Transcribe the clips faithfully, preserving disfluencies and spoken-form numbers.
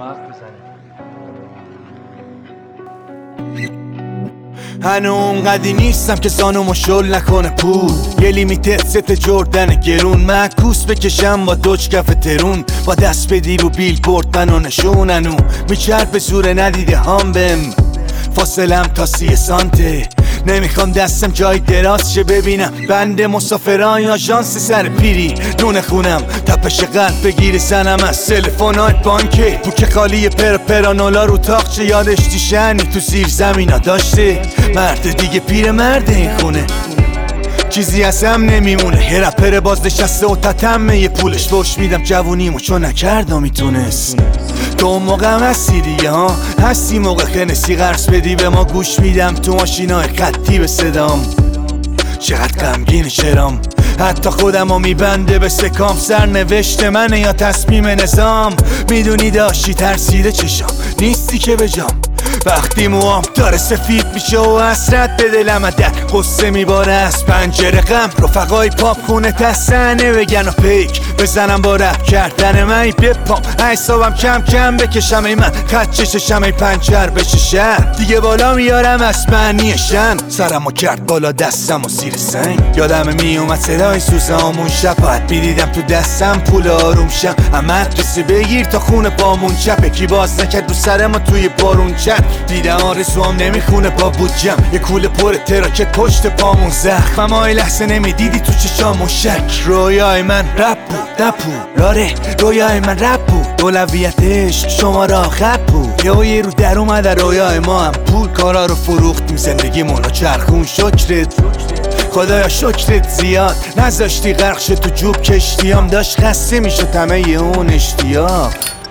حرف بزنیم. هنو اونقدی نیستم که زانومو شل نکنه پول، یه لیمیتد ست جردن گرون، معکوس بکشم با دوچ کف ترون، با دست بدی رو بیل بورد منو نشوننو میچرد به زور ندیده هم بهم، فاصلم تا سی سانته، نمیخوام دستم جای دراز شه ببینم بند مسافران یا ژانس سر پیری، نون خونم تپش قلب بگیری سنم از تلفنات بانکه، تو که خالی پر پرانولا رو تاقچه، یادش دیشنی تو زیر زمینا داشته، مرد دیگه پیر مرد این خونه، چیزی از هم نمیمونه، یه رپر باز نشسته و تتمه یه پولش فوش میدم جوونیمو چون نکردم میتونست، تو اون موقع هم هستی دیگه ها، هستی موقع خنسی قرص بدی به ما، گوش میدم تو ماشینای خطی به صدام، چقدر غمگین چرام، حتی خودم رو میبنده به سکام، سرنوشت منه یا تصمیم نظام، میدونی داشتی ترسیده چشام نیستی که بجام، وقتی موام داره سفید میشه و حسرت به دلم در قصه میباره از پنجره غم، رفقای پاپ خونه تسنه بگن و پیک بزنم با رپ کردن من، بپام حسابم کم کم بکشم ای من، خط چششم ای پنچر بشه شهر، دیگه بالا میارم از معنی شن، سرمو کرد بالا دستم و زیر سنگ، یادم میومد صدای سوزامون شب، باید میدیدم تو دستم پول آروم شم، اما دوستی بگیر تا خونه پامون چپه، کی باز نکرد رو سر ما توی بارون چپ، دیدم آرزوام نمیخونه با بودجم، یه کوله پر تراکت پشت پامون زخم، اما ای لحظه نمیدیدی تو چشامون شک، رویای من رپ بود نپود، راره رویای من رپ بود، اولویت عشق شما را خط بود، یه یه رو در اومده رویای ما هم پول، کارا رو فروختیم زندگیمون رو چرخون، شکرت خدایا شکرت زیاد نذاشتی غرق شه تو جوب کشتیام، داشت خسته میشد همه اون اشتیاق،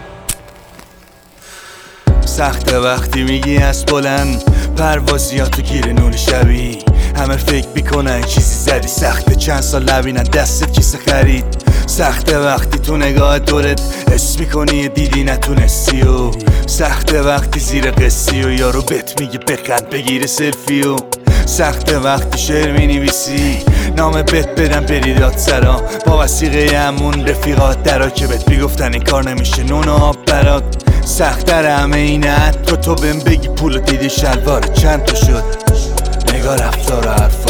سخته وقتی میگی از بلند پروازی ها تو گیر نور شبی، همه فکر میکنن چیزی زدی، سخته چند سال نبینن دستت کیسه خرید، سخته وقتی تو نگاه دورت حس میکنی دیدی نتونستی، و سخته وقتی زیر قصی و یارو بهت میگه بخند بگیره سلفی، و سخته وقتی شعر مینویسی نامه بهت بدن بری دادسرا، با وثیقه همون رفیقات درا که بهت میگفتن این کار نمیشه نون و آب برات، سخت‌تر همه اینه تو تو بهم بگی پولو دیدی شلوار چند تا شد، نگاه رفتار و حرف